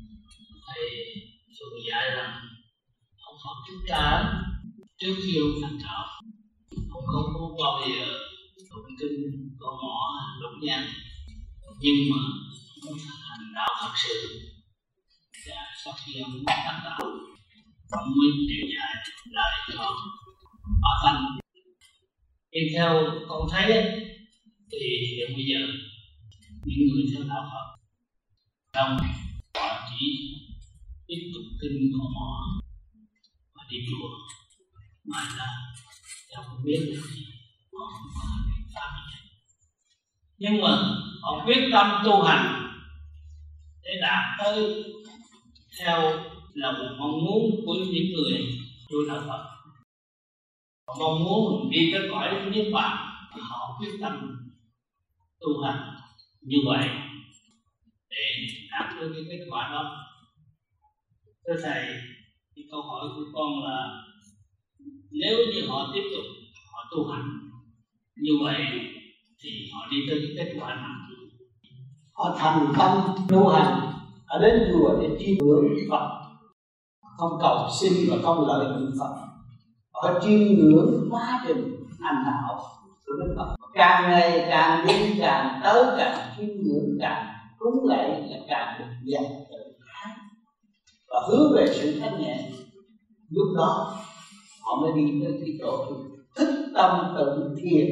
Thầy thường dạy rằng ông Phật Thích Ca trước khi ông thành đạo, ông không có bao giờ tụng kinh có mỏ đốt nhang, nhưng mà ông thành đạo thật sự. Và sau khi ông thành đạo, ông mới truyền dạy lại cho Bà Thanh. Nhưng theo con thấy thì hiện bây giờ những người theo đạo Phật đông họ chỉ tiếp tục kinh của họ và đi chùa, ngoài ra họ không biết được gì, họ không có biện pháp gì. Nhưng mà họ quyết tâm tu hành để đạt tới theo là một mong muốn của những người tu đạo Phật. Họ mong muốn mình đi tới cõi niết bàn, họ quyết tâm tu hành như vậy để đạt tới cái kết quả đó. Thưa thầy, cái câu hỏi của con là nếu như họ tiếp tục họ tu hành như vậy thì họ đi tới cái kết quả nào? Họ thành tâm tu hành, ở đến chùa để chiêm ngưỡng Phật, không cầu xin và không lợi dụng Phật. Họ chiêm ngưỡng quá trình hành đạo của Đức Phật, càng ngày càng đi càng tới càng chiêm ngưỡng, càng cúng lạy là càng được dạy tự thái và hướng về sự thanh nhẹ. Lúc đó họ mới đi tới cái chỗ thức tâm tự thiền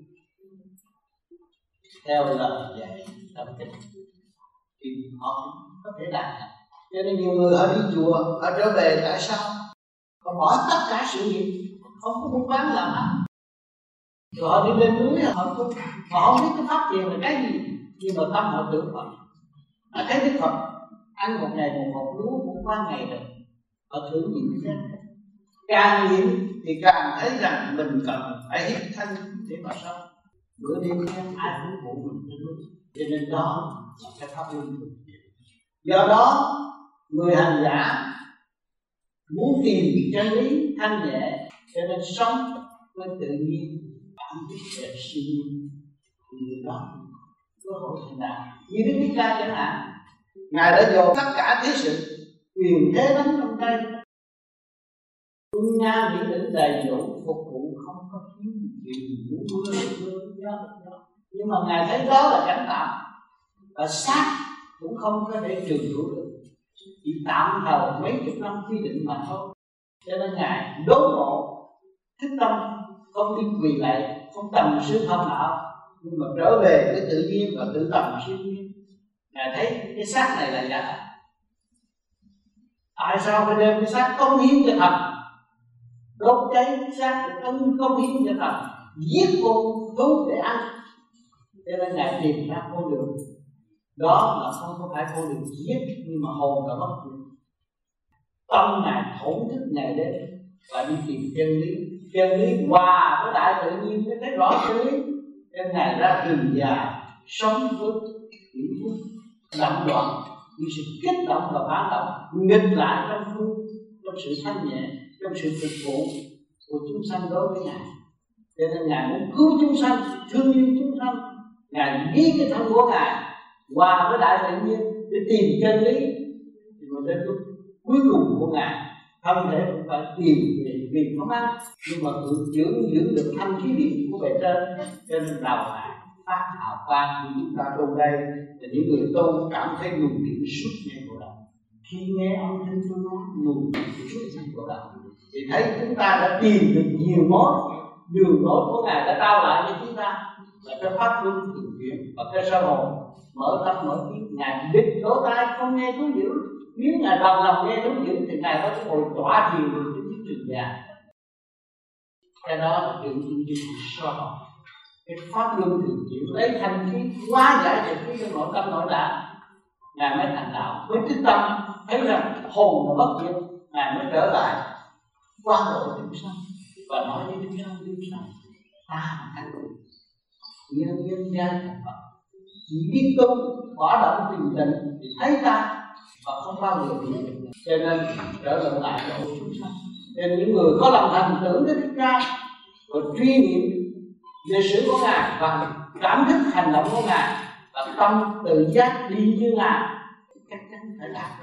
theo lời dạy tâm tịnh thì họ có thể đạt được. Cho nên nhiều người họ đi chùa, họ trở về tại sao? Họ bỏ tất cả sự nghiệp, không có buôn bán làm ăn, rồi họ đi lên núi, họ không biết cái pháp tiền là cái gì, nhưng mà tâm họ tưởng Phật. Thấy Đức Phật ăn một ngày một hộp lúa cũng qua ngày rồi, họ thử những cái đó. Càng nghiệm thì càng thấy rằng mình cần phải hiến thân để mà sống. Bữa đêm ai cũng phụ mình trên núi, cho nên đó là cái pháp luân. Do đó người hành giả muốn tìm chân lý thanh nhẹ, cho nên sống với tự nhiên, cảm biết về siêu nhiên, thì người đó có hội thành đạo. Như Đức Thích Ca chẳng hạn, Ngài đã dồn tất cả thế sự quyền thế nắm trong tay, dung nha mỹ nữ đầy đủ phục vụ, không có thiếu gì, muốn mưa được mưa, gió được gió. Nhưng mà Ngài thấy đó là cảnh tạm, và xác cũng không có thể trường hữu được, chỉ tạm thời mấy chục năm quy định mà thôi. Cho nên Ngài đốn ngộ, thức tâm, không đi quỳ lạy, không tầm sư thông đạo, nhưng mà trở về với tự nhiên và tự tầm siêu nhiên. Ngài thấy cái xác này là giả thật. Tại sao phải đem cái xác cống hiến cho thần, đốt cháy cái xác để cống hiến cho thần, giết con thú để ăn? Cho nên Ngài tìm ra con đường đó là không có phải con đường giết, nhưng mà hồn là bất diệt. Tâm Ngài thổn thức ngày đêm và đi tìm chân lý hòa với đại tự nhiên mới thấy rõ chân lý. Nên Ngài ra rừng già sống với những phút động loạn, những sự kích động và phản động, nghịch lại trong sự thanh nhẹ, trong sự phục vụ của chúng sanh đối với Ngài. Cho nên Ngài muốn cứu chúng sanh, thương yêu chúng sanh. Ngài biến cái thân của Ngài hòa với đại tự nhiên để tìm chân lý. Thì mà đến lúc cuối cùng của Ngài, thân thể cũng phải tìm về vì không ăn, nhưng mà tự giữ được thanh khí điển của bề trên. Cho nên đầu Ngài phát hào quang. Thì chúng ta tu đây là những người tu cảm thấy luồng điển suốt ngày của đạo. Khi nghe âm thanh tôi nói luồng điển suốt ngày của đạo, thì thấy chúng ta đã tìm được nhiều mối đường lối của Ngài đã trao lại cho chúng ta, là cái pháp luân thường chuyển và cái sơ hồn mở tâm mở trí. Ngài đích lỗ tai không nghe thú dữ, nếu Ngài bằng lòng nghe thú dữ thì Ngài có cái hồi tỏa thiền được trên những trường già. Cái đó là tượng trưng cho sự sơ hồn. Cái pháp luân thường chuyển lấy thanh khí hóa giải được cái nội tâm nội đạo, Ngài mới thành đạo, mới thức tâm thấy rằng hồn là bất diệt. Ngài mới trở lại quan độ chúng sanh và nói với chúng sanh ta là thanh nhân gian thành Phật, chỉ biết tu bỏ động tình tịnh thì thấy ta và không bao giờ bị được. Cho nên trở lại độ chúng sanh. Nên những người có lòng thành tưởng đến Thích Ca và truy nghiệm về sự của Ngài và cảm thức hành động của Ngài và tâm tự giác đi như Ngài, chắc chắn phải đạt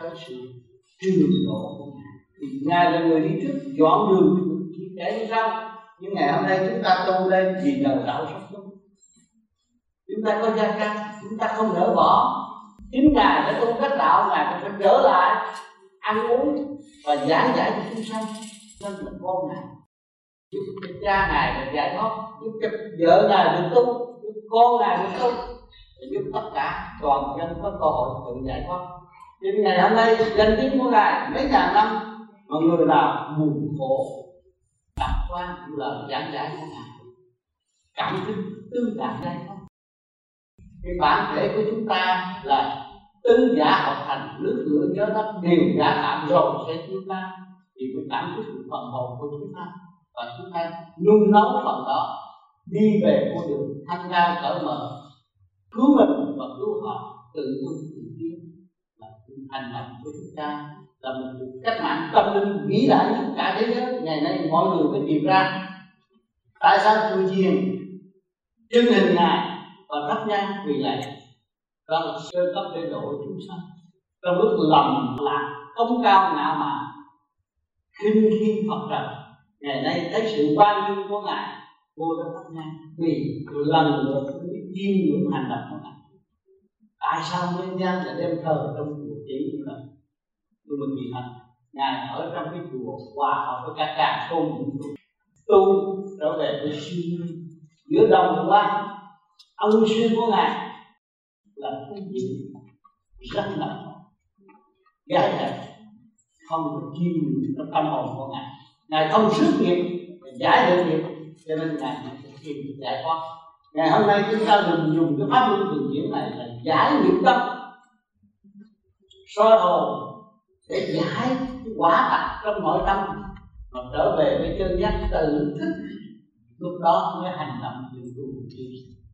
tới sự trường độ của Ngài. Thì Ngài là người đi trước dọn đường để sau. Nhưng ngày hôm nay chúng ta tu đây vì đời đạo sống tu. Chúng ta có gia căn, chúng ta không nỡ bỏ. Chính Ngài đã tu cách đạo, Ngài phải trở lại ăn uống và giảng giải cho chúng sanh. Nên là con Ngài giúp cho cha Ngài được giải thoát, giúp cho vợ Ngài được tu, giúp con Ngài được tu, để giúp tất cả toàn dân có cơ hội tự giải thoát. Nên ngày hôm nay danh tiếng của Ngài mấy ngàn năm mà người nào buồn khổ đặt qua những lời giảng giải của Ngài, cảm thức tư đạt giải thoát. Cái bản thể của chúng ta là tứ giả hợp thành, nước lửa gió đất đều giả tạm rồi sẽ chúng ta thì cái cảm thức của phần hồn của chúng ta, và chúng ta nung nấu phần đó đi về con đường thanh cao cởi mở, cứu mình và cứu họ, tự tu tự tiến. Là hành động của chúng ta là một cuộc cách mạng tâm linh vĩ đại nhất cả thế giới. Ngày nay mọi người mới tìm ra tại sao chùa chiền trưng hình Ngài và thắp nhang quỳ lạy, đó là sơ cấp để độ chúng sanh. Trong lúc lầm lạc không cao ngạo mạn khinh khi Phật trần, ngày nay thấy sự quan nghiêm của Ngài, vô đã thắp nhang vì lần lượt biết chiêm ngưỡng hành động của Ngài. Tại sao nhân gian lại đem thờ trong chùa chỉ như vậy? Nhưng mà vì thật Ngài ở trong cái chùa hòa hợp với cả càn khôn vũ trụ, tu trở về với siêu nhiên giữa đồng quan. Ân sư của Ngài là cái gì rất là gái thật, không được chiêm ngưỡng trong tâm hồn của Ngài. Ngài không sức nghiệp giải được nghiệp, cho nên Ngài phải tìm giải thoát. Ngày hôm nay chúng ta dùng cái pháp luân thường chuyển này là giải nghiệp tâm, soi hồn để giải quả tặc trong nội tâm mà trở về với chân giác tự thức. Lúc đó mới hành động từ tu tiến.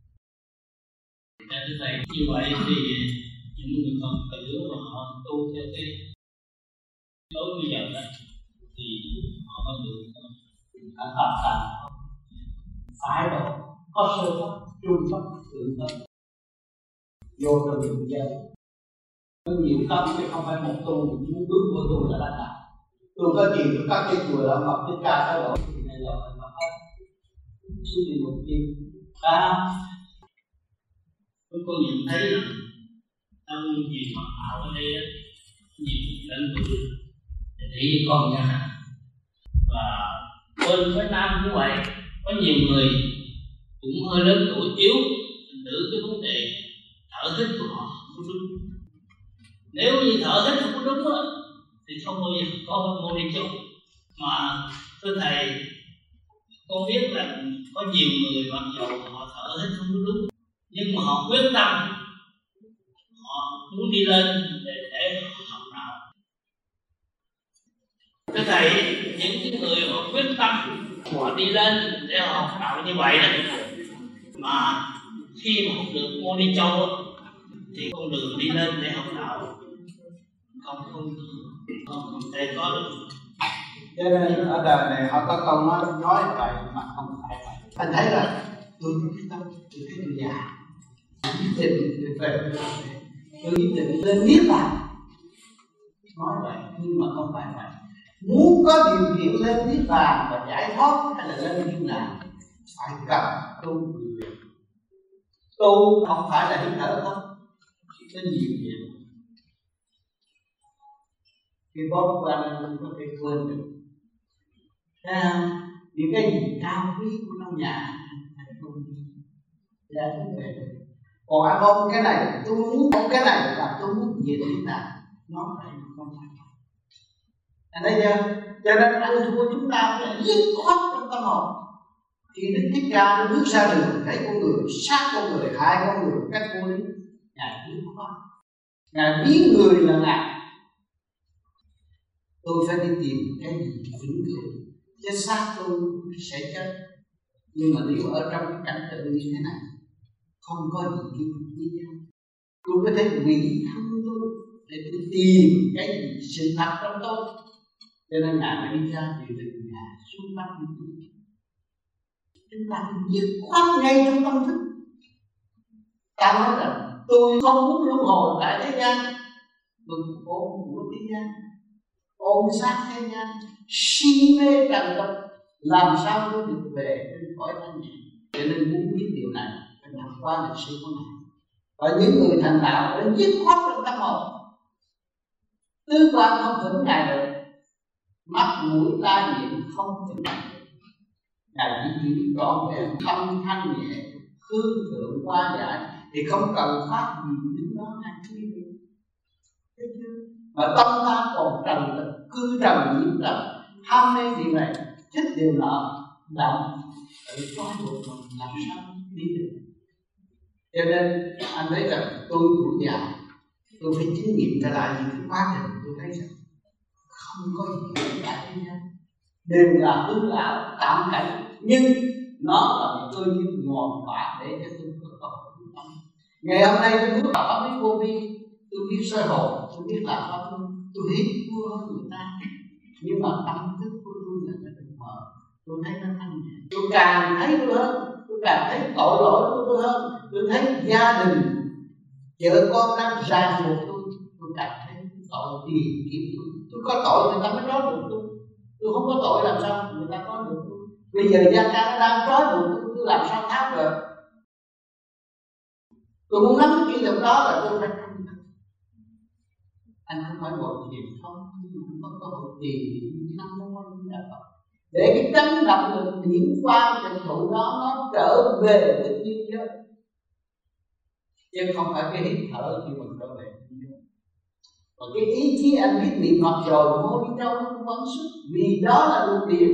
Thưa thầy, như vậy thì những người Phật tử mà họ tu theo cái lối bây giờ đó thì họ có được hợp thành phải độ, có sơ pháp, trung pháp, thượng pháp, vô trong đường giới. Có nhiều tâm chứ không phải một tu muốn bước vô tu là đắc đạo. Tôi có chuyện của các cái chùa đó Phật Thích Ca thay đổi thì này là phải Phật hết. Suy nghĩ một chi tôi có nhận thấy là trong nhiều Phật đạo ở đây nhiều lãnh tụ để con nhà và bên phía Nam cũng vậy, có nhiều người cũng hơi lớn tuổi yếu, thành thử cái vấn đề thở hít của họ không đúng. Nếu như thở hít không có đúng đó, thì không bao giờ có mô đi chung. Mà thưa thầy, con biết là có nhiều người mặc dù họ thở hít không có đúng, nhưng mà họ quyết tâm, họ muốn đi lên để học đạo. Thưa thầy, những cái người họ quyết tâm họ đi lên để họ học đạo như vậy đó, mà khi mà học được môn đi châu thì con đường đi lên để học đạo không thể có được. Cho nên ở đời này họ có câu nói vậy mà không phải vậy. Anh thấy là tôi quyết tâm, tôi thấy tôi già, quyết định về tôi quyết định lên niết bàn. Nói vậy nhưng mà không phải vậy. Muốn có điều kiện lên niết bàn và giải thoát hay là lên thiên đàng phải cần tu. Tu không phải là hít thở không, chỉ có nhiều việc. Khi bóp qua nên không có thể quên được. Những cái gì cao quý của trong nhà thành không để cũng về. Còn ăn ôm cái này, tôi muốn ôm cái này là tôi muốn về thiên đàng. Nói vậy mà không phải. Anh thấy chưa? Cho nên ăn thua chúng ta phải dứt khoát trong tâm hồn. Khi Đức Thích Ca nó bước ra đường, thấy con người sát con người, hại con người cách vô lý, Ngài dứt khoát. Ngài biến người là Ngài. Tôi phải đi tìm cái gì vĩnh cửu, chứ xác tôi sẽ chết. Nhưng mà nếu ở trong cái cảnh tượng như thế này, không có gì như nhau, tôi có thể hủy thân tôi để tôi tìm cái gì sự thật trong tôi. Cho nên Ngài phải đi ra từ nhà xuống bắt đi tu. Chúng ta phải dứt khoát ngay trong tâm thức. Ta nói rằng tôi không muốn luân hồi tại thế gian, bực bội của thế gian, ôm sát thế gian, si mê trần tục, làm sao mới được về trên cõi thanh nhẹ. Cho nên muốn biết điều này phải đọc qua lịch sử của Ngài. Và những người thành đạo đã dứt khoát trong tâm hồn, tư quan không vững Ngài được, mắt mũi tai miệng không vững Ngài được. Ngài chỉ giữ trọn vẹn tâm thanh nhẹ, hương thượng qua giải, thì không cần phát gì đến đó hay chi được. Thấy chưa? Mà tâm ta còn trần lực, cư trần nhiễm trần, ham mê điều này, thích điều nọ, động tự trói buộc mình làm sao đi được. Cho nên anh thấy rằng tôi tuổi già, tôi phải chứng nghiệm trở lại những cái quá trình tôi thấy rằng không có gì tại thế gian, đều là hư ảo tạm cảnh, nhưng nó là một cơ duyên ngọt quả để cho tôi có cơ hội tu tâm. Ngày hôm nay tôi bước vào pháp lý vô vi, tôi biết soi hồn, tôi biết làm pháp luân, tôi biết thua hơn người ta, nhưng mà tâm thức của tôi là cái tình mờ, tôi thấy nó thanh nhẹ. Tôi càng thấy tôi hơn, tôi càng thấy tội lỗi của tôi hơn. Tôi thấy gia đình vợ con đang ràng buộc tôi càng thấy tội tìm kiếm tôi có tội người ta mới trói buộc tôi không có tội làm sao người ta có được tôi. Bây giờ gia ca nó đang trói buộc tôi làm sao tháo được. Tôi muốn nắm cái kỷ luật đó là tôi phải không. Anh không phải ngồi thiền không, nhưng mà anh có cơ hội tìm những năm môn để cái chấn động lực điển quang trình thụ đó nó trở về với thiên giới, chứ không phải cái hít thở khi mình trở về. Còn cái ý chí anh biết niệm Phật rồi mô đi đâu nó cũng vẫn xuất, vì đó là luồng điển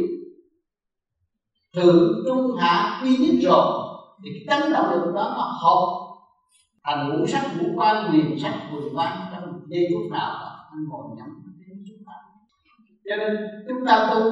thượng trung hạ quy nhất rồi, thì cái chấn động lực đó nó hợp thành ngũ sắc ngũ quan, quyền sắc quyền quan trong giây phút nào anh ngồi nhắm đến chút nào. Cho nên chúng ta tu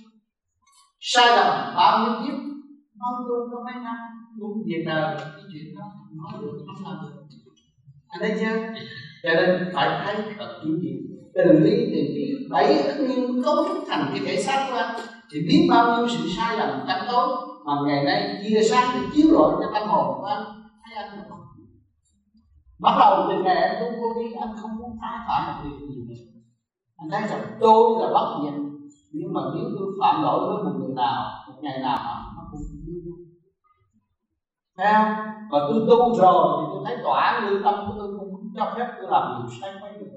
sai lầm bao nhiêu kiếp, nói tu có mấy năm muốn việc đời cái chuyện đó nói được không làm được. Anh thấy chưa? Cho nên phải thấy thật chính trị, từ ly từ ký 7 ức niên cấu trúc thành cái thể xác của anh, thì biết bao nhiêu sự sai lầm tâm tối mà ngày nay chia sáng để chiếu rọi cho tâm hồn của anh. Thấy anh không? Bắt đầu từ ngày em tu vô vi, anh không muốn phá phạm một điều gì nữa. Anh thấy rằng tôi là bất diệt, nhưng mà nếu tôi phạm lỗi với một người nào, một ngày nào nó cũng như thấy không? Và tôi tu rồi thì tôi thấy tỏa lương tâm của tôi không cho phép tôi làm điều sai quấy được.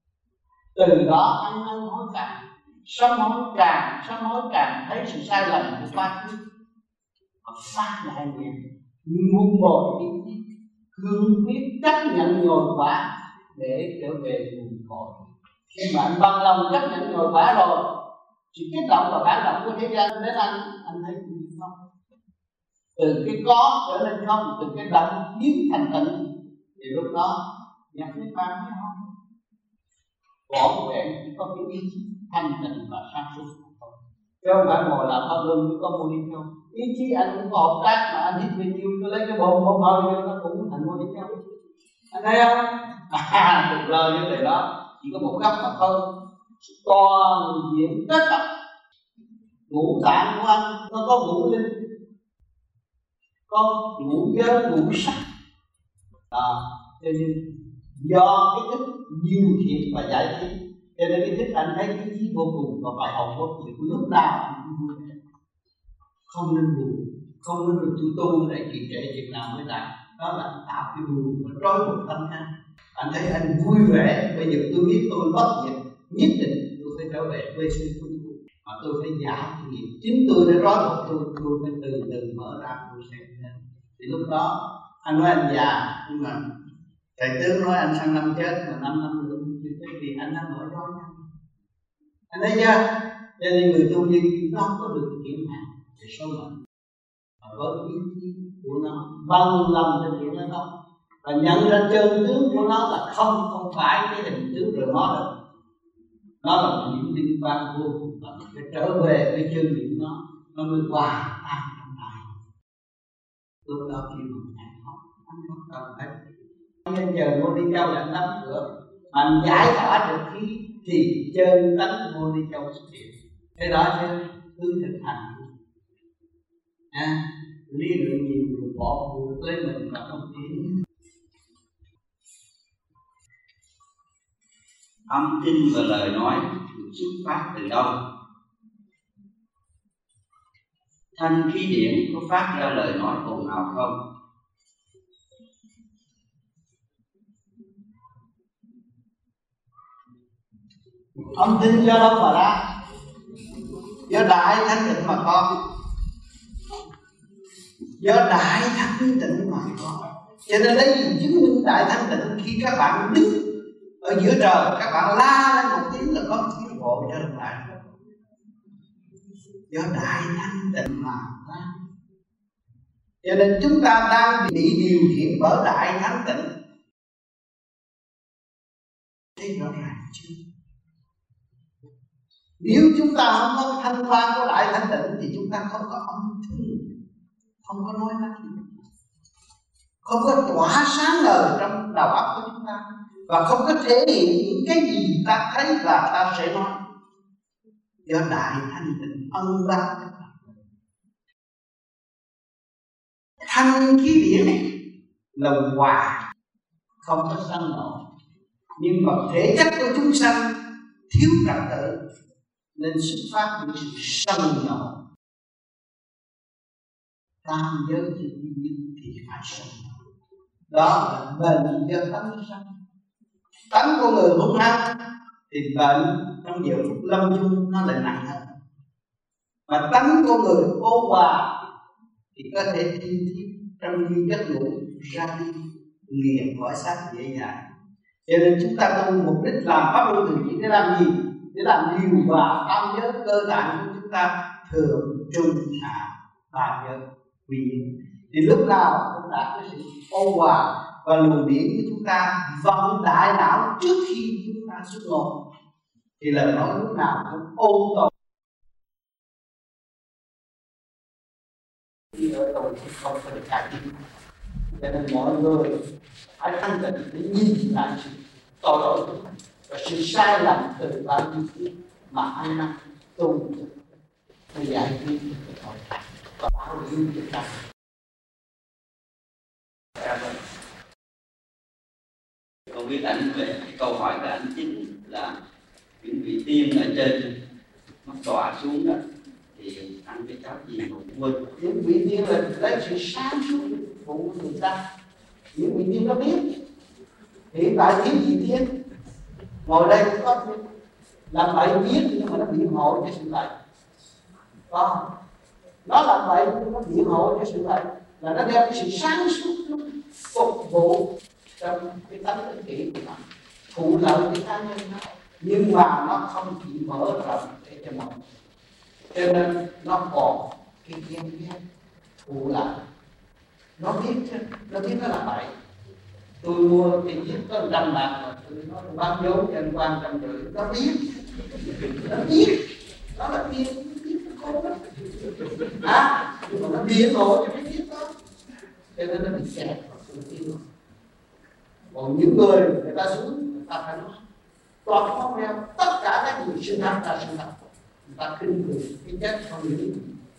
Từ đó anh hối cải, sám hối càng thấy sự sai lầm của quá khứ, phát lại nhẹ, nguồn bồi ý chí, cương quyết chấp nhận nhồi quả để trở về nguồn cội. Khi mà anh bằng lòng chấp nhận nhồi quả rồi, sự kích động và phản động của thế gian đến anh thấy gì không? Từ cái có trở nên không, từ cái động biến thành tịnh, thì lúc đó nhập niết bàn mới không. Vỏn vẹn chỉ có cái ý chí thanh tịnh và sáng suốt thôi, chứ không phải ngồi làm pháp luân với có mô đi châu. Ý chí anh cũng có hợp tác mà anh hít bao nhiêu, tôi lấy cái bồn hơi vô nó cũng thành mô đi châu. Anh thấy không? Được lời như vậy đó, chỉ có một góc mà thôi. Toàn diện tất cả ngũ tạng của anh nó có ngũ linh, có ngũ giới ngũ sắc, cho nên do cái thức nhiều thiện và giải trí, cho nên cái thức anh thấy cái trí vô cùng và bài học vô cùng. Lúc nào cũng vui vẻ, không nên buồn, không nên được tu để trì trệ việc nào mới đạt. Đó là tạo cái buồn và trói buộc tâm anh. Anh thấy anh vui vẻ, bây giờ tôi biết tôi bất diệt, nhất định tôi phải trở về quê sinh của tôi, mà tôi phải giải kinh nghiệm. Chính tôi đã trói buộc tôi phải từ từ mở ra tôi sẽ lên. Thì lúc đó anh nói anh già, nhưng mà thầy tướng nói anh sang năm chết mà 5 năm nữa vì anh đã mở trói nhau. Anh thấy chưa? Cho nên người tu như nó có được kiểm hạn để số mệnh, và với ý chí của nó bằng lòng thực hiện nó không, và nhận ra chân tướng của nó là không phải cái hình tướng rồi nó được. Nó là một những liên quan vô cùng tận, phải trở về với chân lý nó mới hòa tan trong này. Lúc đó khi mình hạnh phúc, anh không cần phải nên chờ vô đi châu là anh nắm cửa, mà anh giải tỏa được khí thì chân tánh vô đi châu xuất hiện. Cái đó chứ cứ thực hành lý lượng nhiều người bỏ buộc lấy mình và không tiến. Âm thanh và lời nói được xuất phát từ đâu? Thanh khí điển có phát ra lời nói ồn ào không? Âm thanh do đâu mà ra? Do đại thanh tịnh mà có. Do đại thanh tịnh mà có. Cho nên đây chứng minh đại thanh tịnh. Khi các bạn đứng ở giữa trời, các bạn la lên một tiếng là có một tiếng vội trở lại. Do đại thanh tịnh mà ra. Cho nên chúng ta đang bị điều khiển bởi đại thanh tịnh. Thấy rõ ràng chưa? Nếu chúng ta không có thanh quan của đại thanh tịnh thì chúng ta không có âm thanh, không có nói năng, không có tỏa sáng ngời trong đầu óc của chúng ta, và không có thể hiện những cái gì ta thấy và ta sẽ nói. Do đại thanh tịnh ân ban. Thanh khí điển là hòa, không có sân nộ, nhưng mà thể chất của chúng sanh thiếu trật tự nên xuất phát những sự sân nộ. Tam giới tự nhiên thì phải sân nộ. Đó là bệnh do tánh sanh. Tánh của người hung hăng thì bệnh trong giờ phút lâm chung nó lại nặng hơn. Mà tánh của người ôn hòa thì có thể thiên thiết trong như giấc ngủ ra đi liền khỏi xác dễ dàng. Cho nên chúng ta tu mục đích làm pháp luân thường chuyển để làm gì? Để làm điều hòa tam giới cơ tạng của chúng ta thường trung hạ ba giới vì thì lúc nào cũng đạt cái sự ôn hòa và luồng điển của chúng ta vận đại não trước khi chúng ta xuất ngôn thì lời nói lúc nào cũng ôn tồn. Khi ở tôi thì không có được cải thiện, cho nên mọi người hãy thanh tịnh để nhìn lại sự tội lỗi của mình và sự sai lầm từ bao nhiêu kiếp mà ăn năn tu để giải quyết cái tội và báo hiếu chúng ta. Con biết ảnh về câu hỏi của anh chính là những vị tiên ở trên nó tỏa xuống đó thì ăn cái cháo gì mà quên. Những vị tiên là lấy sự sáng suốt phụ người ta. Những vị tiên nó biết hiện tại thiếu vị tiên ngồi đây cũng có làm bậy biết nhưng mà nó biện hộ cho sự bậy. Có nó làm bậy nhưng nó biện hộ cho sự bậy là nó đem cái sự sáng suốt phục vụ trong cái tánh ích kỷ của nó, thụ lợi cái cá nhân nó, nhưng mà nó không chỉ mở rộng để cho mọi người. Cho nên nó còn cái ghen ghét thụ lợi. Nó biết chứ, nó biết nó làm bậy. Tôi mua tiền giết có 100 bạc mà tôi nói bán vốn cho anh quan 150. Nó biết, nó là tiên, nó biết nó khôn đó. Nhưng mà nó biện hộ cho cái biết đó. Cho nên nó bị kẹt vào sự tiên. Còn những người ta xuống, người ta phải nói toàn không nêu tất cả các người sinh tham ta sinh thật. Người ta khinh thường cái chết không hiểu gì.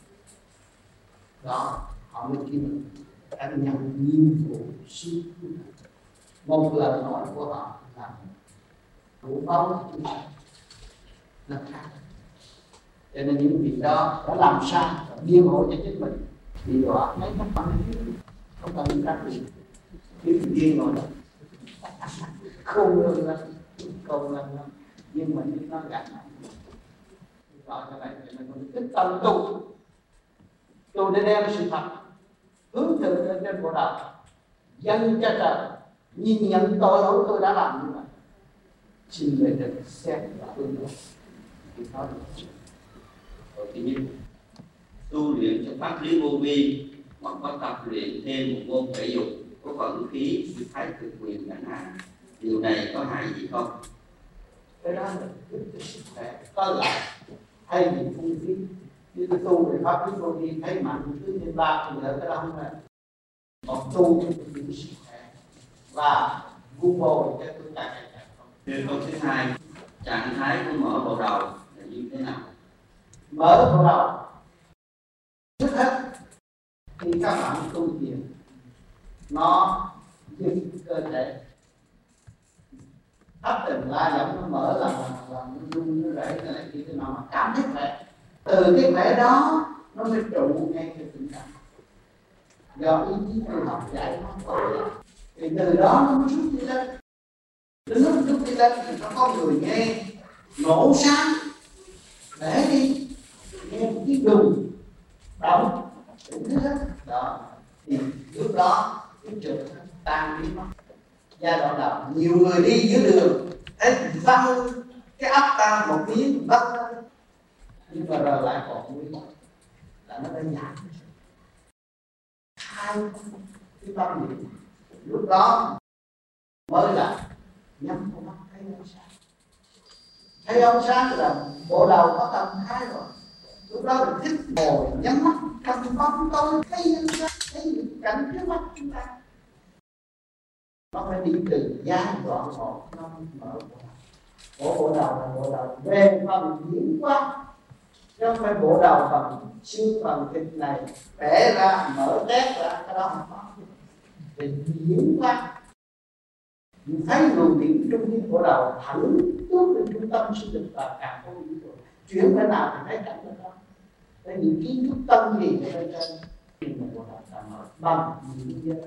Đó, họ mới kêu anh nhận nhiệm vụ suốt. Một lời nói của họ là đủ báo chúng ta nó khác. Cho nên những việc đó đã làm sao biên hộ cho chính mình vì đó mấy các bạn không cần những cái gì cái điên rồi đó không lương lắm nhưng mà những nó gạt đó cho này cho nên mình tích tâm tu để đem sự thật hướng thượng lên trên bộ đạo dân cho trời nhìn nhận tội lỗi tôi đã làm như vậy, xin về được xem và hướng đó thì nói được. Thứ nhất, tu luyện cho pháp lý vô vi hoặc có tập luyện thêm một môn thể dục có vận khí như thái cực quyền chẳng hạn, điều này có hại gì không? Cái đó là cái sức khỏe có lợi hay bị phung phí. Như tôi tu về pháp lý vô vi thấy mạnh cứ như ba thì đỡ cái đó không phải. Còn tu thì bị sức khỏe và vun bồi cho tôi càng không. Câu thứ hai, trạng thái của mở bộ đầu là như thế nào? Mở bộ đầu trước hết khi các bạn tu thiền nó giúp cơ thể hấp từng la giọng nó mở là nó rung nó rẩy nó lại kia mà cảm thấy khỏe. Từ cái khỏe đó nó mới trụ ngay cái tình cảm do ý chí tu học giải thoát tội. Thì từ đó nó mới rút đi lên. Đến lúc rút đi lên thì nó có người nghe nổ sáng để đi nghe một cái đùng động thứ hết đó, thì lúc đó cái trực tan biến mất. Giai đoạn đầu nhiều người đi dưới đường thấy văng cái ấp ta một miếng văng lên, nhưng mà rồi lại còn nguyên là nó đã giảm hai cái tâm niệm. Lúc đó mới là nhắm con mắt thấy ánh sáng. Thấy ánh sáng là bộ đầu có tâm thái rồi. Lúc đó mình thích ngồi nhắm mắt cầm bóng tôi thấy ánh sáng, thấy những cảnh trước mắt chúng ta. Nó phải đi từ giai đoạn một nó mở bộ đầu là bộ đầu về phần diễn hóa, chứ không phải bộ đầu phần xương phần thịt này bẻ ra mở tét ra, cái đó không có. Về diễn hóa mình thấy luồng điện trung tâm bộ đầu thẳng tuốt lên trung tâm sinh lực và càng không vũ trụ. Chuyển cái nào thì thấy cảnh đó. Tại những kiến thức tâm gì ở bên trên nhưng mà bộ đầu ta mở bằng những giới.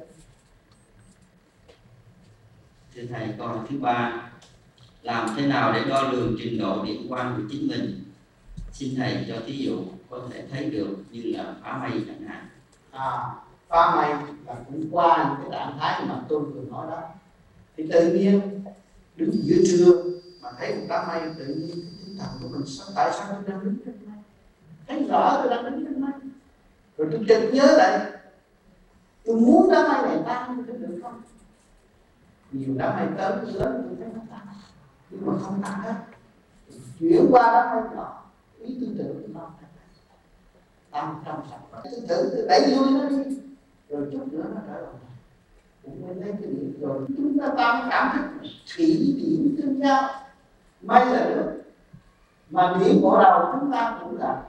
Thưa thầy, câu hỏi thứ ba: làm thế nào để đo lường trình độ điển quang của chính mình? Xin thầy cho thí dụ có thể thấy được như là phá mây chẳng hạn. Phá mây là cũng qua những cái trạng thái mà tôi vừa nói đó. Thì tự nhiên đứng giữa trưa mà thấy một đám mây, tự nhiên cái tinh thần của mình tại sao tôi đang đứng trên mây? Thấy rõ tôi đang đứng trên mây. Rồi tôi chợt nhớ lại, tôi muốn đám mây này tan tôi được không? Nhiều đám mây tới lớn tôi thấy nó tan, nhưng mà không tan hết. Chuyển qua đám mây nhỏ, ý tư tưởng của nó tăng trong sạch. Tư tưởng tôi đẩy lui nó đi, rồi chút nữa nó trở lại. Cũng mới thấy cái điểm rồi chúng ta tam cảm thức thủy điểm tương giao. Mây là nước, mà điểm bộ đầu chúng ta cũng là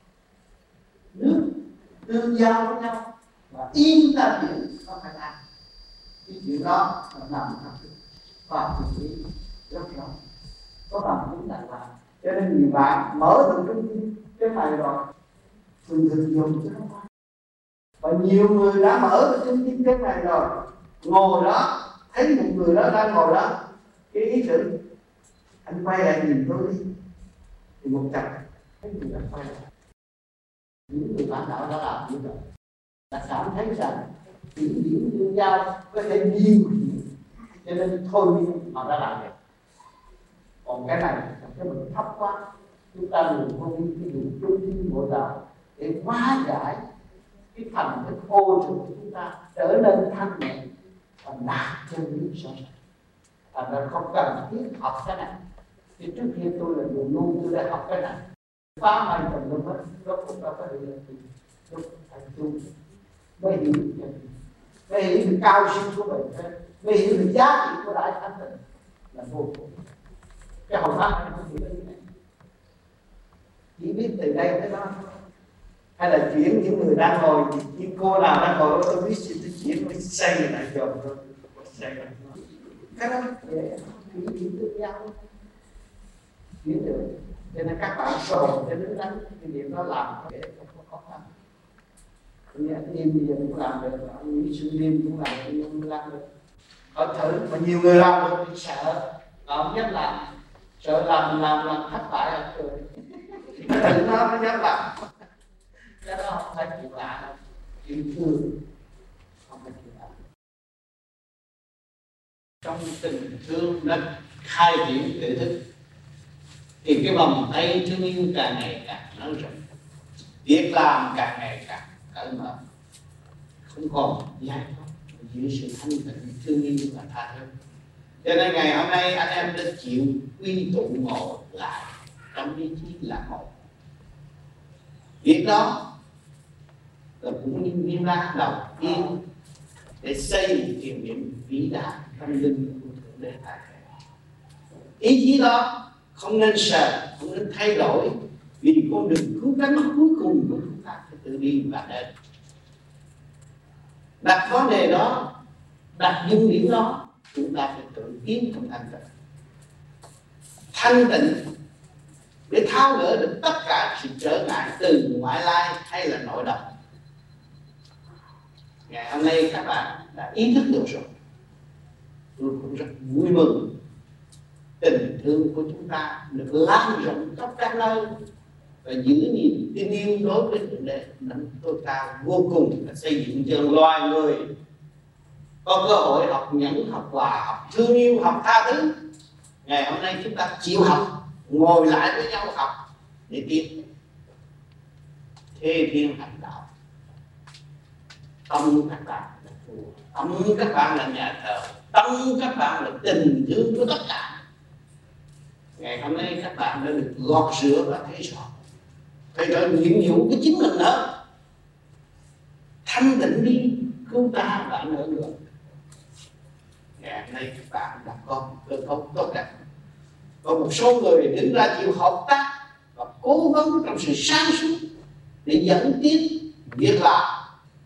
nước tương giao với nhau, và y chúng ta chuyển nó phải làm cái chuyện đó là nằm trong và thực lý rất rõ, có bằng chứng đại bạn. Cho nên nhiều bạn mở được cái này rồi thường thường dùng cho nó qua. Và nhiều người đã mở được cái này rồi, ngồi đó thấy một người đó đang ngồi đó, cái ý tưởng anh quay lại nhìn tôi đi, thì một chặt thấy người đó quay lại. Những người bạn đạo đã làm như vậy, đã cảm thấy rằng những điểm tương giao có thể nhiều điểm, cho nên thôi họ đã làm được. Còn cái này là cái mình thấp quá, chúng ta đừng có đi cái dùng trung tâm bộ đạo để hóa giải cái thành cái ô trượt của chúng ta trở nên thanh nhẹ và đạt chân lý sâu sắc. Thành ra không cần thiết học cái này. Thì trước kia tôi là dùng ngu, tôi đã học cái này phá mây tầm luôn hết, rốt cuộc đâu có được gì, rốt thành tu mới hiểu được, mới hiểu được cao siêu của mình, mới hiểu được giá trị của đại thanh tịnh là vô cùng. Cái hậu pháp này không hiểu cái này, chỉ biết từ đây tới đó. Hay là chuyển những người đang ngồi, những cô nào đang ngồi tôi biết gì tôi chuyển mới xây lại dòng rồi xây lại cái đó để chuyển tự giao chuyển được. Cho nên các bạn cơ hội để đứng đánh cái điểm đó làm để không có khó khăn. Niêm bây giờ cũng làm được, những sự niêm cũng làm được, nhưng làm được. Họ thử mà nhiều người làm được thì sợ, họ không dám làm, sợ làm thất bại là cười. Tự nó dám làm. Cái đó không phải chuyện lạ đâu, chuyện thường, không phải chuyện lạ. Trong tình thương nó khai triển tự thức thì cái vòng tay thương yêu càng ngày càng nới rộng, việc làm càng ngày càng cởi mở, không còn giải thoát giữa sự thanh tịnh thương yêu và tha thứ. Cho nên ngày hôm nay anh em đã chịu quy tụ ngồi lại trong ý chí là một. Việc đó là cũng như viên đá đầu tiên để xây thiền niệm vĩ đại tâm linh của Thượng Đế Đại Thế. Ý chí đó không nên sợ, không nên thay đổi, vì con đường cứu cánh cuối cùng của chúng ta phải tự đi và đến. Đặt vấn đề đó, đặt những điểm đó, chúng ta phải tự tiến trong thanh tịnh. thanh tịnh để tháo gỡ được tất cả sự trở ngại từ ngoại lai hay là nội động. Ngày hôm nay các bạn đã ý thức được rồi, tôi cũng rất vui mừng. Tình thương của chúng ta được lan rộng khắp các nơi và giữ gìn tin yêu đối với Thượng Đế nâng tối cao vô cùng, là xây dựng cho loài người có cơ hội học nhẫn, học hòa, học thương yêu, học tha thứ. Ngày hôm nay chúng ta chịu học, ngồi lại với nhau học để tiến thê thiên hành đạo. Tâm các bạn là chùa, tâm các bạn là nhà thờ, tâm các bạn là tình thương của tất cả. Ngày hôm nay các bạn đã được gọt rửa và thấy rõ nhiệm vụ của chính mình hơn. Thanh tịnh đi, cứu ta bạn ở người. Ngày hôm nay các bạn đã có cơ cấu tốt đẹp. Có một số người đứng ra chịu hợp tác và cố gắng trong sự sáng suốt để dẫn tiến việc làm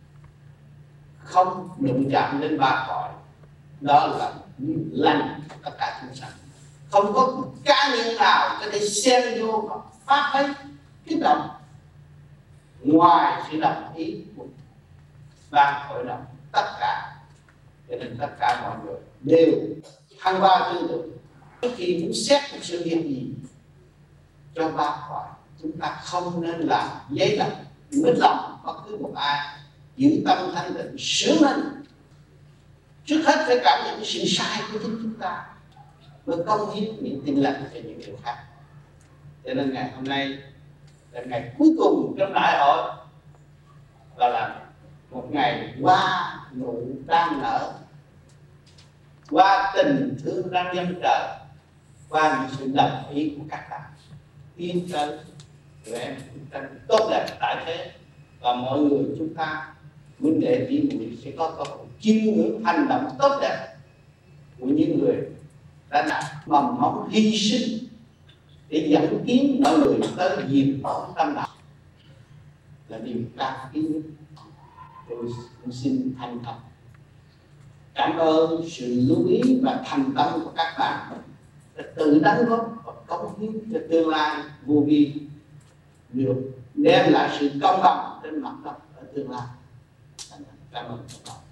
không đụng chạm đến ba cõi. Đó là lành tất cả chúng sanh. Không có một cá nhân nào có thể xen vô và phát thấy kích động ngoài sự đồng ý của ban hội đồng tất cả. Cho nên tất cả mọi người đều thăng hoa tư tưởng. Trước khi muốn xét một sự việc gì cho ba cõi, chúng ta không nên làm giấy lòng, mít lòng bất cứ một ai. Giữ tâm thanh tịnh, sửa mình. Trước hết phải cảm nhận sự sai của chính chúng ta, mới công hiến những tin lành cho những điều khác. Cho nên ngày hôm nay là ngày cuối cùng trong đại hội, và là một ngày hoa nụ đang nở, qua tình thương đang dâng trời, qua những sự đồng ý của các bạn tiến tới tụi em tốt đẹp tại thế. Và mọi người chúng ta huynh đệ tỷ muội sẽ có cơ hội chiêm ngưỡng hành động tốt đẹp của những người đã đặt mầm móng hy sinh để dẫn tiến mọi người tới diệt vong tâm đạo, là điều cao quý nhất. Tôi xin thành thật cảm ơn sự lưu ý và thành tâm của các bạn đã tự đóng góp và cống hiến cho tương lai vô vi được đem lại sự công bằng trên mặt đất ở tương lai. Cảm ơn các bạn.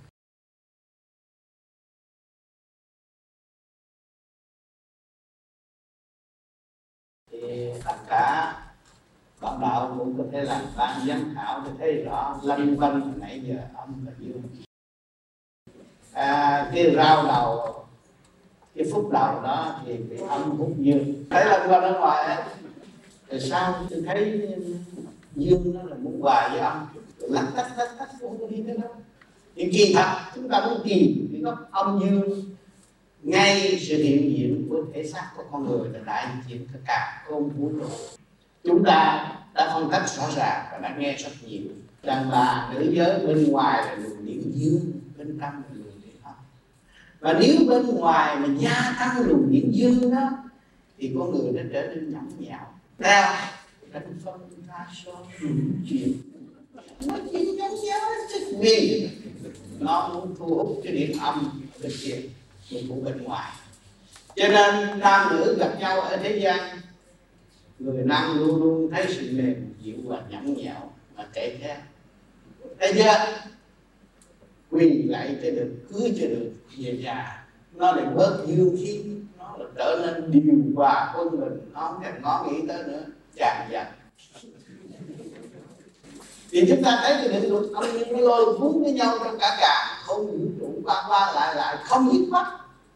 Thì tất cả bạn đạo cũng có thể làm ban giám khảo để thấy rõ lanh quanh hồi nãy giờ âm và dương. Cái rau đầu, cái phút đầu đó thì bị âm hút dương. Thấy lanh quanh ở ngoài ấy, rồi sao tôi thấy dương nó là muốn hòa với âm, lắc tách không có đi tới đâu. Nhưng kỳ thật chúng ta muốn tìm cái góc âm dương ngay sự hiện diện của thể xác của con người là đại diện tất cả không vũ trụ. Chúng ta đã phân tích rõ ràng và đã nghe rất nhiều. Đàn bà nữ giới bên ngoài là luồng điển dương, bên trong là luồng điển âm. Và nếu bên ngoài mà gia tăng luồng điển dương đó thì con người nó trở nên nhõng nhẽo, theo đánh phân ra so chuyện nó chỉ nhõng nhẽo thích vì nó muốn thu hút cái điện âm bên kia, mình cũng bên ngoài. Cho nên nam nữ gặp nhau ở thế gian, người nam luôn luôn thấy sự mềm dịu và nhõng nhẽo mà kể thế. Thấy chưa? Quỳ lại cho được, cưới cho được, về nhà nó lại bớt dương khí, nó lại trở nên điều hòa quân bình, nó không thèm ngó nghĩ tới nữa, chàng dần. Thì chúng ta thấy cái định luật âm dương nó lôi cuốn với nhau trong cả cả không vũ trụ qua lại không dứt khoát,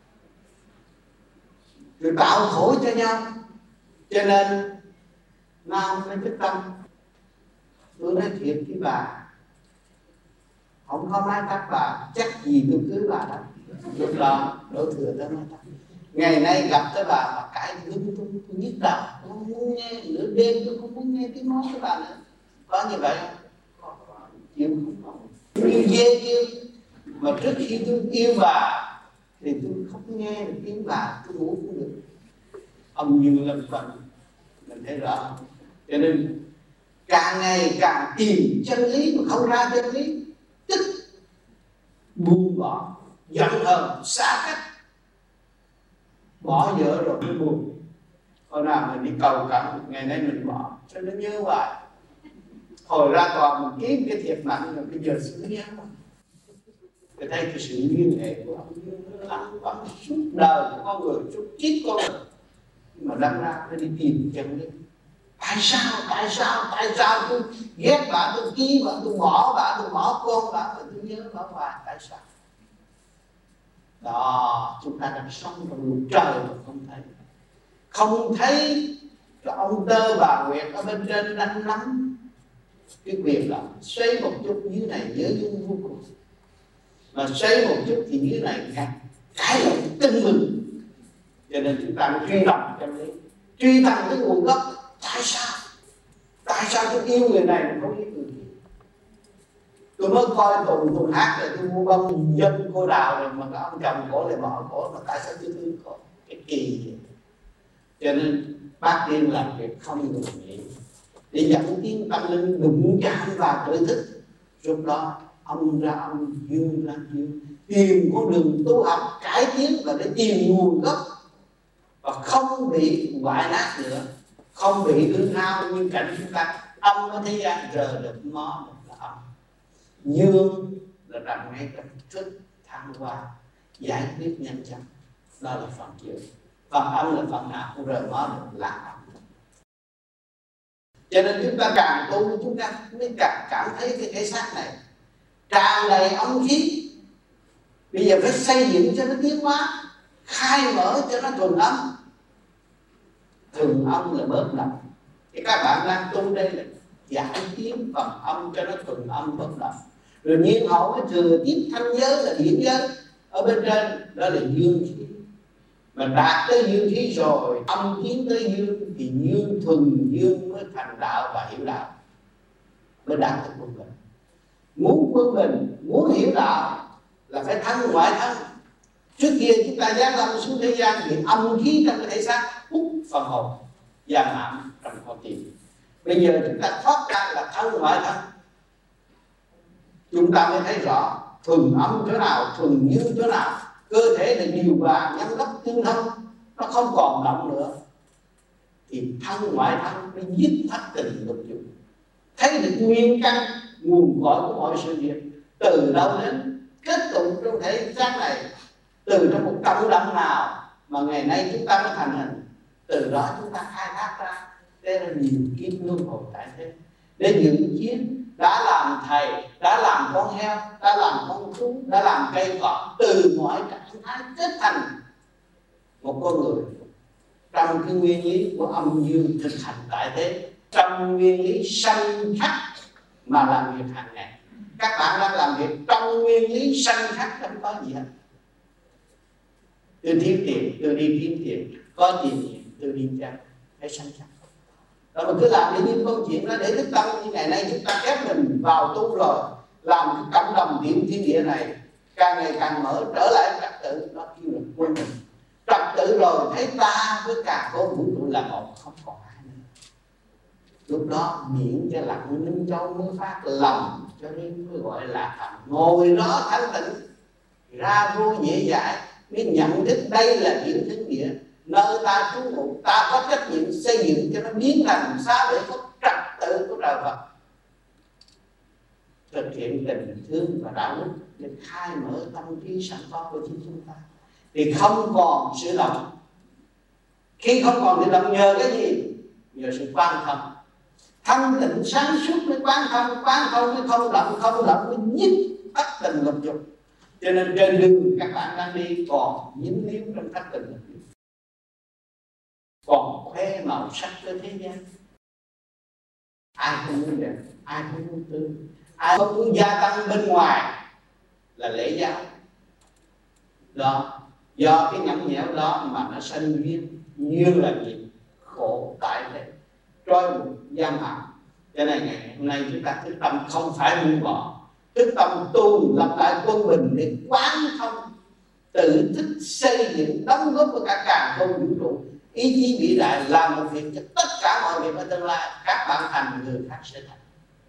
rồi tạo khổ cho nhau. Cho nên nam mới thích tâm. Tôi nói thiệt với bà, không có mái tóc bà chắc gì tôi cưới bà đó. Lúc đó đổ thừa tới mái tóc. Ngày nay gặp tới bà mà cãi lung tung, tôi nhức đầu, tôi không muốn nghe, nửa đêm tôi không muốn nghe tiếng nói của bà nữa. Có như vậy không? Chịu không còn yêu dê kia. Mà trước khi tôi yêu bà thì tôi không nghe được tiếng bà, tôi ngủ cũng được. Âm dương lâm quanh mình thấy rõ. Cho nên càng ngày càng tìm chân lý mà không ra chân lý, tức buông bỏ, giận hờn, xa cách, bỏ vợ rồi mới buồn. Hồi nào mình đi cầu cẩn, ngày nay mình bỏ cho nó nhớ vậy. Hồi ra tòa mình kiếm cái thiệp nặng rồi bây giờ xử nhớ. Tôi thấy cái sự liên hệ của ông nó lặng bằng suốt đời của con người, suốt kiếp con người. Nhưng mà đâm ra nó đi tìm chân lý. Tại sao tôi ghét bạn, tôi ký bạn, tôi bỏ con bạn, tôi nhớ bạn hoài, tại sao? Đó, chúng ta đang sống trong lục trời mà không thấy cái ông Tơ bà Nguyệt ở bên trên đang nắm cái quyền là xoay một chút dưới này nhớ nhung vô cùng, mà xoay một chút thì dưới này cái là tinh mừng. Cho nên chúng ta truy tầm chân lý, truy tầm cái nguồn gốc. Tại sao tôi yêu người này mà không yêu người kia? Tôi mới coi Tùng hát rồi tôi mua bông dân cô đào rồi mà cái ông chồng cổ lại bỏ cổ, mà tại sao tôi thương cổ? Cái kỳ vậy. Cho nên bác Tiên làm việc không ngừng nghỉ để dẫn tiến tâm linh đụng chạm vào tự thức. Lúc đó ông ra âm, dương ra dương, tìm con đường tu học cải tiến và để tìm nguồn gốc và không bị hoại nát nữa, không bị hư hao như cảnh chúng ta. Âm ở thế gian giờ được mó là âm, dương là đặt ngay trong thức thăng hoa giải quyết nhanh chóng, đó là phần dương. Phần âm là phần nào cũng rời mó được là âm. Cho nên chúng ta càng tu chúng ta mới càng cảm thấy cái thể xác này tràn đầy âm khí. Bây giờ phải xây dựng cho nó tiến hóa, khai mở cho nó thuần âm. Thuần âm là bớt động. Thì các bạn đang tu đây là giải tiến phần âm cho nó thuần âm bớt động. Rồi nhiên hậu mới thừa tiếp thanh giới là điển giới ở bên trên, đó là dương khí. Mà đạt tới dương khí rồi, âm tiến tới dương thì dương thuần dương mới thành đạo và hiểu đạo, mới đạt được quân bình. Muốn quân bình, muốn hiểu đạo là phải thân ngoại thân. Trước kia chúng ta giáng lâm xuống thế gian bị âm khí trong cái thể xác hút phần hồn, giam hãm trong con tim. Bây giờ chúng ta thoát ra là thân ngoại thân, chúng ta mới thấy rõ thuần âm chỗ nào, thuần dương chỗ nào. Cơ thể là điều hòa nhắm đốc tương thông, nó không còn động nữa thì thân ngoại thân mới giết thất tình lục dục. Thấy được nguyên căn nguồn cội của mọi sự việc, từ đâu đến kết tụ trong thể xác này, từ trong một cộng đồng nào mà ngày nay chúng ta mới thành hình. Từ đó chúng ta khai thác ra đây là nhiều kiếp luân hồi tại thế để dự chiến. Đã làm thầy, đã làm con heo, đã làm con thú, đã làm cây cỏ, từ mọi trạng thái kết thành một con người trong cái nguyên lý của âm dương thực hành tại thế, trong nguyên lý sanh khắc mà làm việc hàng ngày. Các bạn đang làm việc trong nguyên lý sanh khắc, không có gì hết. Tôi thiếu tiền, tôi đi kiếm tiền, có tiền tôi đi chăng, phải sanh khắc. Rồi mình cứ làm để những câu chuyện đó để thức tâm. Như ngày nay chúng ta ép mình vào tu rồi, làm cái cộng đồng tiểu thiên địa này càng ngày càng mở, trở lại trật tự, đó kêu là quân bình. Trật tự rồi thấy ta với cả con vũ trụ là một, không còn ai nữa. Lúc đó miệng cho lặng Minh Châu mới phát lòng, cho nên mới gọi là thành ngồi đó thanh tịnh, ra vô dễ dãi, mới nhận thức đây là tiểu thiên địa, nơi ta trú ngụ. Ta có trách nhiệm xây dựng cho nó biến thành xá để có trật tự của trời Phật, thực hiện tình thương và đạo đức để khai mở tâm trí sẵn có của chính chúng ta. Thì không còn sự động. Khi không còn sự động nhờ cái gì? Nhờ sự quan thông. Thanh tịnh sáng suốt mới quán thông mới không động mới giết tất tình lục dục. Cho nên trên đường các bạn đang đi còn dính líu trong thất tình lục dục, còn khoe màu sắc cho thế gian. Ai không muốn đẹp, ai không muốn tươi, ai không muốn gia tăng bên ngoài là lễ giáo. Đó, do cái nhõng nhẽo đó mà nó sanh duyên. Duyên là gì? Khổ tại thế, trôi buộc giam hãm. Cho nên ngày hôm nay chúng ta thức tâm không phải buông bỏ, thức tâm tu lập lại quân bình để quán thông, tự thức xây dựng đóng góp của cả càn khôn vũ trụ. Ý chí vĩ đại làm một việc cho tất cả mọi việc ở tương lai. Các bạn thành, người khác sẽ thành.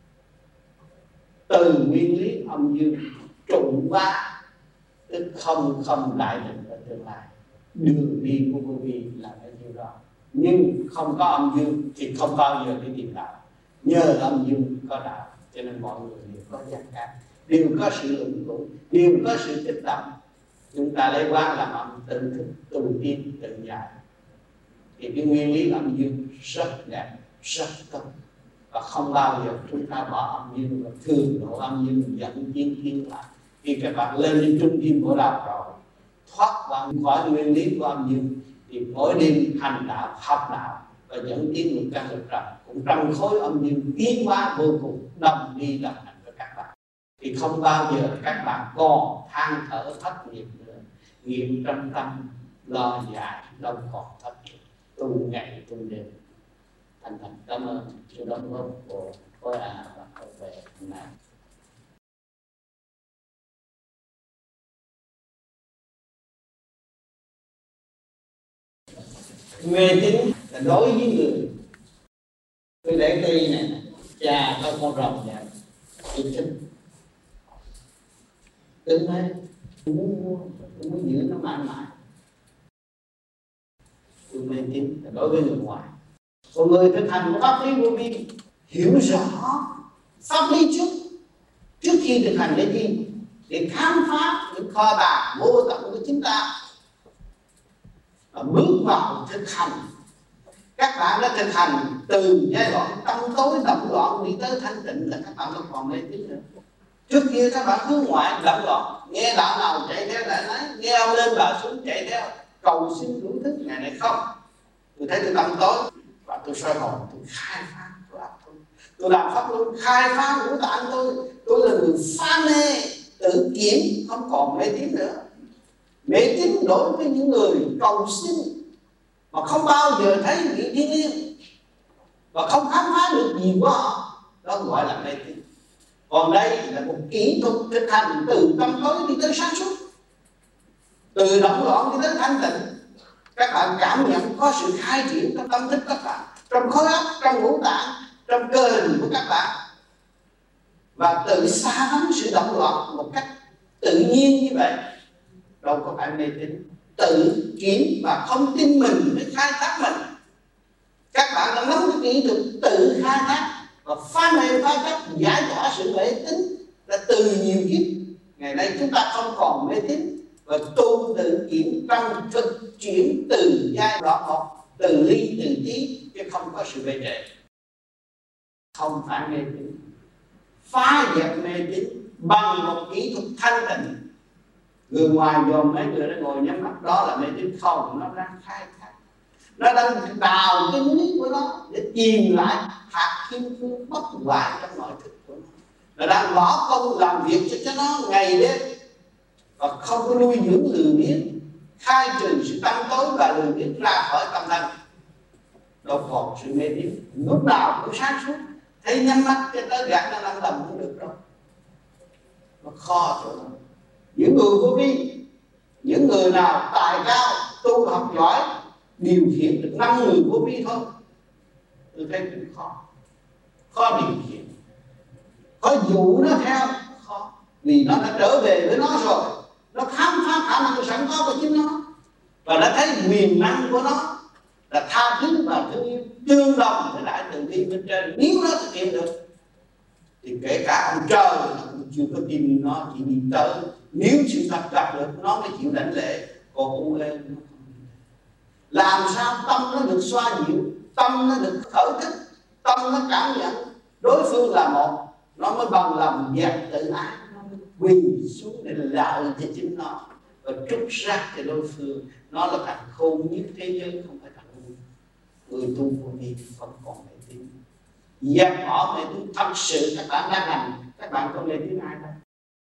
Từ nguyên lý âm dương trụ ba, tức không đại định ở tương lai. Đường đi của vô vi là cái điều đó. nhưng không có âm dương thì không bao giờ đi tìm đạo. Nhờ âm dương có đạo, cho nên mọi người đều có giác ngộ, đều có sự luận thủ, đều có sự kích động. Chúng ta lấy quán làm âm, tự thực, tu tiên, tự giải, thì cái nguyên lý âm dương rất đẹp, rất tốt, và không bao giờ chúng ta bỏ âm dương và thường độ âm dương dẫn tiến thiên lại. Khi các bạn lên đến trung tâm của đạo rồi, thoát khỏi nguyên lý của âm dương, thì mỗi đêm hành đạo, học đạo và dẫn tiến một căn lực trần, cũng trong khối âm dương tiến hóa vô cùng, đồng đi đồng hành với các bạn. Thì không bao giờ các bạn còn than thở thất nghiệp nữa. Nghiệp trong tâm lo giải đâu còn thất nghiệp, tu ngày tu đêm. Thành thật cảm ơn sự đóng góp của khối A và khối B hôm nay. Mê tín là đối với người. Tôi để cây này, cha có con rồng vậy, tôi thích, tôi mê, tôi muốn mua, tôi muốn giữ nó mãi mãi. Tôi mê tín là đối với người ngoài. Còn người thực hành của pháp lý vô vi hiểu rõ pháp lý trước khi thực hành để gì? Để khám phá những kho tàng vô tận của chính ta. Và bước vào thực hành, các bạn đã thực hành từ giai đoạn tâm tối động loạn đi tới thanh tịnh là các bạn không còn mê tín nữa. Trước kia các bạn hướng ngoại động loạn, nghe đạo nào chạy theo lại nói, nghe ông lên bà xuống chạy theo, cầu xin đủ thứ. Ngày này không, tôi thấy tôi tâm tối và tôi soi hồn, tôi khai phá của tôi làm pháp luân khai phá ngũ tạng tôi là người phá mê tự kiểm, không còn mê tín nữa. Mê tín đối với những người cầu xin mà không bao giờ thấy vị thiên liêng và không khám phá được gì của họ, đó gọi là mê tín. Còn đây là một kỹ thuật thực hành từ tâm tối đi tới sáng suốt, từ động loạn đi tới thanh tịnh. Các bạn cảm nhận có sự khai triển trong tâm thức các bạn, trong khối óc, trong ngũ tạng, trong cơ hình của các bạn, và tự xa lắm sự động loạn một cách tự nhiên như vậy. Đâu có phải mê tín, tự kiểm và không tin mình mới khai thác mình. Các bạn đã nắm cái kỹ thuật tự khai thác và phá mê phá chấp, giải tỏa sự mê tín là từ nhiều kiếp. Ngày nay chúng ta không còn mê tín và tu tự kiểm trong thực chuyển từ giai đoạn một, từ ly từ trí, chứ không có sự mê trệ. Không phải mê tín, phá dẹp mê tín bằng một kỹ thuật thanh tịnh. Người ngoài dòm mấy người đã ngồi nhắm mắt, đó là mê tín. Không, nó đang khai thác, nó đang đào cái núi của nó để tìm lại hạt kim cương bất hoại trong nội thức của nó đang bỏ công làm việc cho nó ngày đêm và không có nuôi dưỡng lười biếng, khai trừ sự tâm tối và lười biếng ra khỏi tâm thân. Đâu còn sự mê tín, lúc nào cũng sáng suốt, thấy nhắm mắt cho tới gạt nó 5 tầm cũng được đâu. Nó khó chỗ đó. Những người vô vi, những người nào tài cao, tu học giỏi, điều khiển được 5 người vô vi thôi, tôi thấy cũng khó điều khiển, khó dụ nó theo, khó, vì nó đã trở về với nó rồi, nó khám phá khả năng sẵn có của chính nó và đã thấy quyền năng của nó là tha thứ và thương yêu tương đồng với đại từ bi bên trên. Nếu nó thực hiện được thì kể cả ông trời nó cũng chưa có tin nó, chỉ nhìn tới. Nếu sự thật gặp được nó mới chịu đảnh lễ, còn u ê nó không. Làm sao tâm nó được xoa dịu, tâm nó được khởi thức, tâm nó cảm nhận đối phương là một, nó mới bằng lòng dẹp tự ái, nó mới quỳ xuống để lợi cho chính nó và trút rác cho đối phương. Nó là thằng khôn nhất thế giới, không phải thằng ngu. Người tu vô vi vẫn còn mê tín, dẹp bỏ mê tín. Thật sự các bạn đang hành, các bạn có mê tín ai đâu.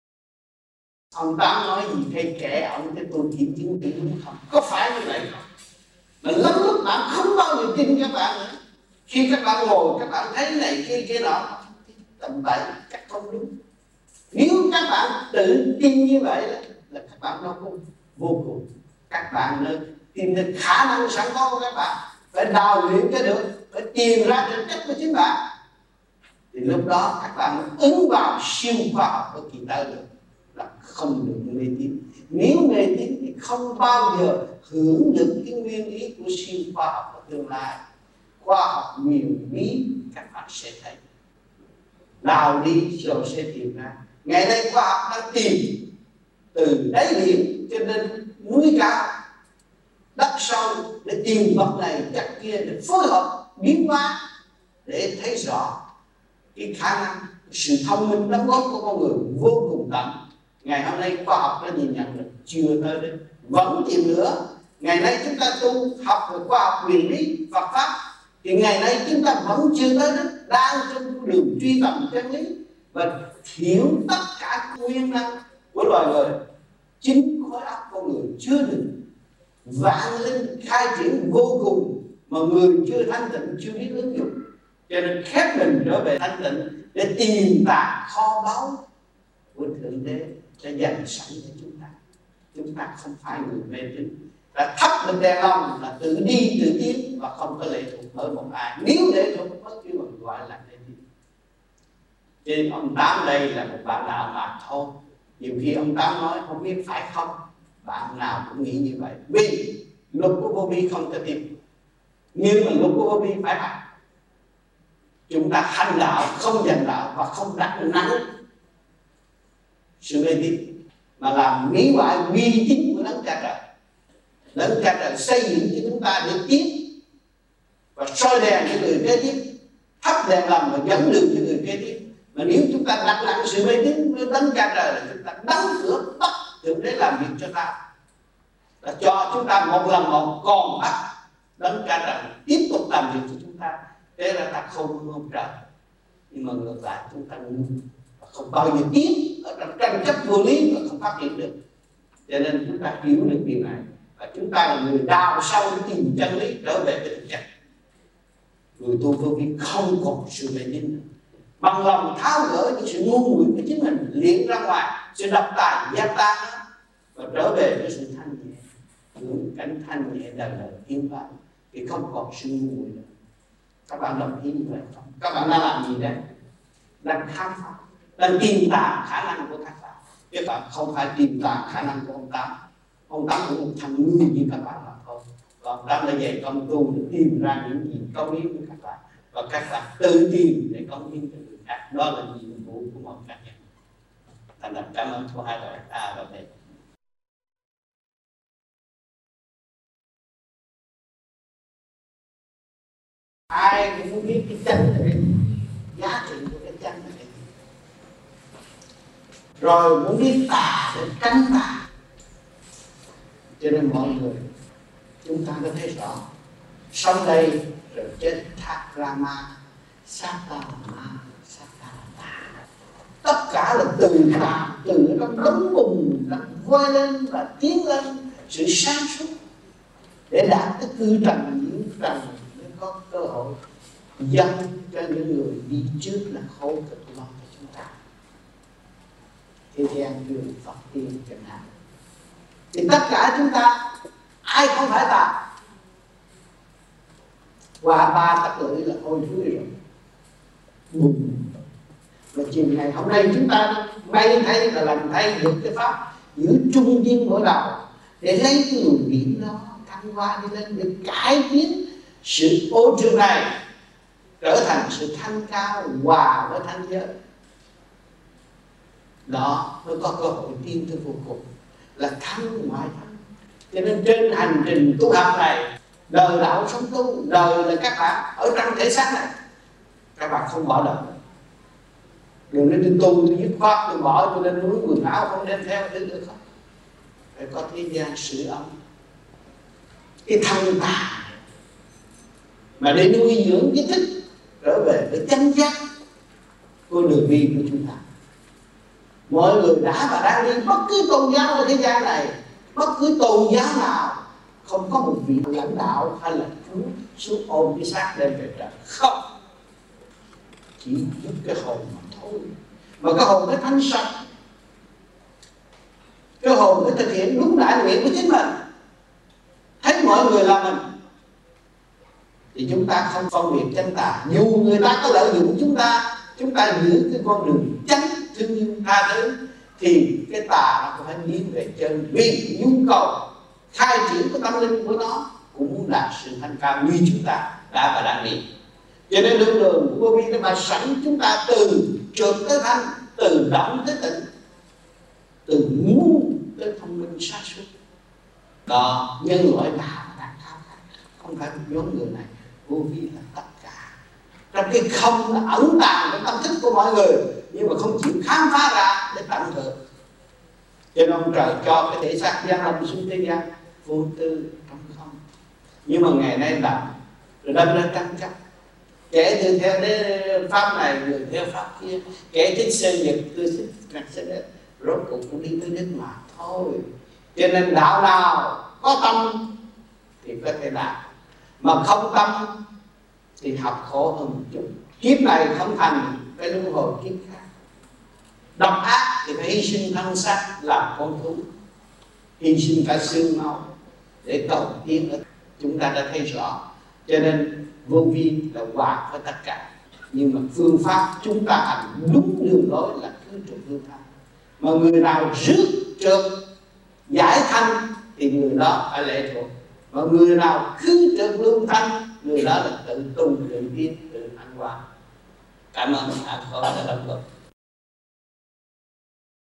Ông Tám nói gì thay kẻ ông cái tôi kiểm chứng đúng không? Có phải như vậy không? Mà lắm lúc bạn không bao giờ tin các bạn nữa. Khi các bạn ngồi các bạn thấy này kia nọ, tầm bậy chắc không đúng. Nếu các bạn tự tin như vậy là các bạn nó cũng vô cùng. Các bạn nên tìm được khả năng sẵn có của các bạn, phải đào luyện cho được, phải tìm ra thực chất của chính bạn. Thì lúc đó các bạn ứng vào siêu khoa học của kỳ tới được, là không được mê tín. Nếu mê tín thì không bao giờ hưởng được cái nguyên ý của siêu khoa học của tương lai. Khoa học huyền bí các bạn sẽ thấy. Đào đi rồi sẽ tìm ra. Ngày nay khoa học đang tìm từ đáy biển cho đến núi cao, đất sâu để tìm vật này chất kia, để phối hợp biến hóa để thấy rõ cái khả năng, sự thông minh đóng góp của con người vô cùng tận. Ngày hôm nay khoa học đã nhìn nhận được chưa tới đến, vẫn tìm nữa. Ngày nay chúng ta tu học về khoa học huyền lý Phật pháp thì ngày nay chúng ta vẫn chưa tới đến, đang trên đường truy tầm chân lý và hiểu tất cả nguyên năng của loài người. Chính khối óc con người chưa được vạn linh khai triển vô cùng mà người chưa thanh tịnh, chưa biết ứng dụng, cho nên khép mình trở về thanh tịnh để tìm tàng kho báu của Thượng Đế đã dành sẵn cho chúng ta. Chúng ta không phải người mê tín, đã thắp được đèn lòng là tự đi tự tiến và không có lệ thuộc ở một ai. Nếu lệ thuộc bất cứ một gọi là mê tín. Trên ông Tám đây là một bạn đạo mà thôi. Nhiều khi ông Tám nói không biết phải không, bạn nào cũng nghĩ như vậy. Vì luật của vô vi không có tìm, nhưng mà luật của vô vi phải học. Chúng ta hành đạo, không giành đạo và không đặt nặng sự mê tín, mà làm mỹ hoại uy tín của đấng Cha Trời. Đấng Cha Trời xây dựng cho chúng ta để tiếp và soi đèn cho người kế tiếp, thắp đèn lầm và dẫn đường cho người kế tiếp. Mà nếu chúng ta đặt nặng sự mê tín với đấng Cha Trời là chúng ta đóng cửa bắt Thượng Đế làm việc cho ta, là cho chúng ta một lần một, còn bắt đấng Cha Trời tiếp tục làm việc cho chúng ta. Thế là ta không hôn trời, nhưng mà ngược lại chúng ta ngu và không bao giờ tiến ở trong tranh chấp vô lý và không phát triển được. Cho nên chúng ta hiểu được điều này và chúng ta là người đào sâu để tìm chân lý, trở về với thực chất. Người tu vô vi không còn sự mê tín nữa, bằng lòng tháo gỡ những sự ngu muội của chính mình, liễn ra ngoài sự độc tài gia tan và trở về với sự thanh nhẹ, hưởng cảnh thanh nhẹ đời đời yên vang, thì không còn sự ngu muội nữa. Các bạn đồng ý như vậy không? Các bạn đang làm gì đấy? Đang khám phá, đang tìm tàng khả năng của các bạn. Các bạn không phải tìm tàng khả năng của ông Tám. Ông Tám cũng một thằng ngu như các bạn mà thôi. Còn ông Tám đã dạy công tu để tìm ra những gì công hiến của các bạn, và các bạn tự tìm để công hiến cho người khác. Đó là nhiệm vụ của mọi cá nhân. Thành thật cảm ơn của hai đội A và B. Ai cũng muốn biết cái chân là cái gì, giá trị của cái chân là cái gì, rồi muốn biết tà để tránh tà. Cho nên mọi người chúng ta có thấy rõ, sống đây rồi chết thác ra ma, xác ta là ma, xác ta là tà. Tất cả là từ tà, từ trong đống bùn vơi lên và tiến lên sự sáng suốt để đạt tới cư trần nhiễu trần, để có cơ hội dâng cho những người đi trước là khổ cực lo cho chúng ta. Thế gian đường Phật tiên chẳng hạn, thì tất cả chúng ta ai không phải tà. Qua ba tắc lưỡi là hôi thối rồi, bùn. Và chiều ngày hôm nay chúng ta may thay là làm thay được cái pháp giữ trung tâm mỗi đầu, để lấy cái luồng điển đó thăng hoa đi lên, để cải tiến sự ô trượt này trở thành sự thanh cao hòa với thanh giới. Đó mới có cơ hội tiến tới vô cùng, là thăng ngoại thăng. Cho nên trên hành trình tu học này, đời đạo sống tu, đời là các bạn ở trong thể xác này, các bạn không bỏ đời. Đừng nên đi tu, tôi dứt khoát, tôi bỏ, tôi lên núi quần áo không đem theo, đến được không? Phải có thế gian sưởi ấm cái thân tà, mà để nuôi dưỡng cái thức trở về với chân giác của đường đi của chúng ta. Mọi người đã và đang đi bất cứ tôn giáo ở thế gian này, bất cứ tôn giáo nào không có một vị lãnh đạo hay là Chúa xuống ôm cái xác lên về trời, không, chỉ giúp cái hồn mà thôi. Mà cái hồn cái thanh sạch, cái hồn cái thực hiện đúng đại nguyện của chính mình, thấy mọi người là mình, thì chúng ta không phân biệt chân tà. Dù người ta có lợi dụng chúng ta giữ cái con đường chánh thương yêu tha thứ, thì cái tà nó cũng phải nghiêng về chân, vì nhu cầu khai triển của tâm linh của nó cũng muốn đạt sự thanh cao như chúng ta đã và đang đi. Cho nên luân đường của vô vi nó mà sẵn chúng ta từ trượt tới thanh, từ động tới tịnh, từ ngu tới thông minh sáng suốt. Đó, nhân loại nào đang khao khát, không phải một nhóm người này. Vô vi là tất cả. Trong cái không là ẩn tàng trong tâm thức của mọi người, nhưng mà không chịu khám phá ra để tận hưởng. Cho nên ông trời cho cái thể xác giáng lâm xuống thế gian vô tư trong không. Nhưng mà ngày nay đậm rồi đâm ra tranh chấp, kẻ từ theo pháp này, người theo pháp kia, kẻ thích sơ nhật, tôi thích nhạc sơ đất, rốt cuộc cũng đi tới đích mà thôi. Cho nên đạo nào có tâm thì có thể đạt, mà không tâm thì học khổ hơn một chút. Kiếp này không thành, cái luân hồi kiếp khác. Độc ác thì phải hy sinh thân xác làm con thú, hy sinh cả xương máu để cầu tiến. Chúng ta đã thấy rõ. Cho nên vô vi là hòa với tất cả, nhưng mà phương pháp chúng ta hành đúng đường lối là cứ trượt lưu thanh. Mà người nào rước trượt giải thanh thì người đó phải lệ thuộc, mà người nào cứ trượt lưu thanh, người đó là tự tu, tự tiến, tự thăng hoa. Cảm ơn các con đã đóng góp.